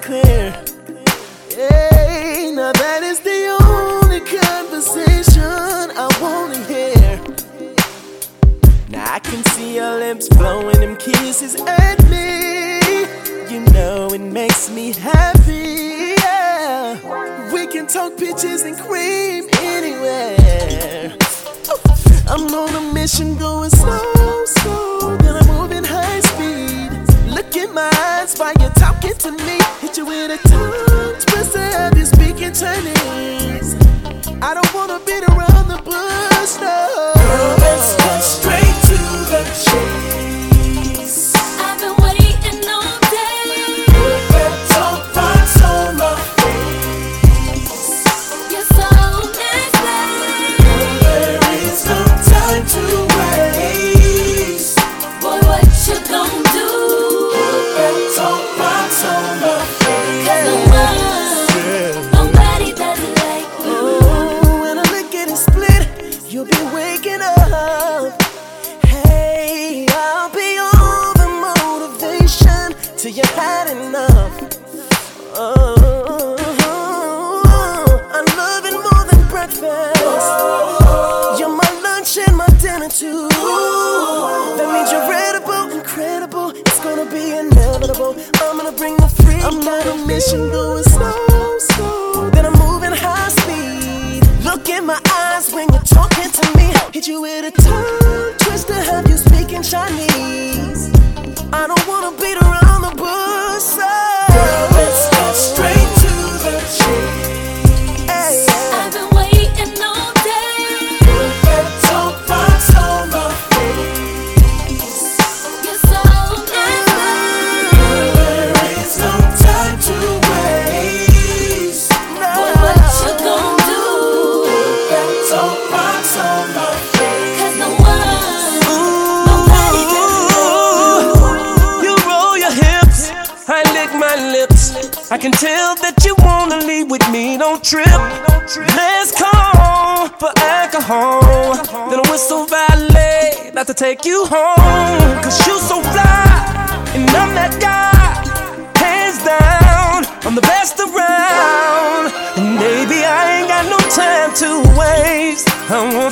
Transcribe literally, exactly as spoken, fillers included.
and clear. Hey, now that is the only conversation I wanna hear. Now I can see your lips blowing them kisses at me. You know it makes me happy, yeah. We can talk peaches and cream anywhere. I'm on a mission going slow, slow, then I'm moving high speed. Look in my eyes while you're talking to me. Hit you with a tongue twister, have you speaking Chinese. I don't wanna beat around the bush, no. Girl, let's cut straight to the chase. I've been waiting all day. Put that talk box on my face. You're so nasty. Girl, there is no time to waste. Boy, what you gon' do? Put that talk box on my face. 'Cause no one, nobody does it like you. Oh, when I look at it split, you'll be waking up. Hey, I'll be all the motivation till you had enough. Oh, I love it more than breakfast. You're my lunch and my dinner too. That means you're edible, incredible. It's gonna be inevitable. I'm gonna bring the free. I'm on a mission going slow, slow. Then I'm moving high speed. Look in my eyes when you're talking to me. Hit you with a tongue twister, have you speaking Chinese. I don't wanna beat around the bush, so Girl, let's cut straight to the chase. hey, yeah. I've been waiting all day. Put that talk box on my face. You're so nasty. There is no time to waste. Boy, what you gon' do? Put that talk box on my face. 'Cause no one, nobody does it like you. You roll your hips, I lick my lips. I can tell that you wanna leave with me, don't trip. Let's call for alcohol, then a whistle valet, about to take you home. Cause you so fly, and I'm that guy. Hands down, I'm the best around. And baby, I ain't got no time to waste. I want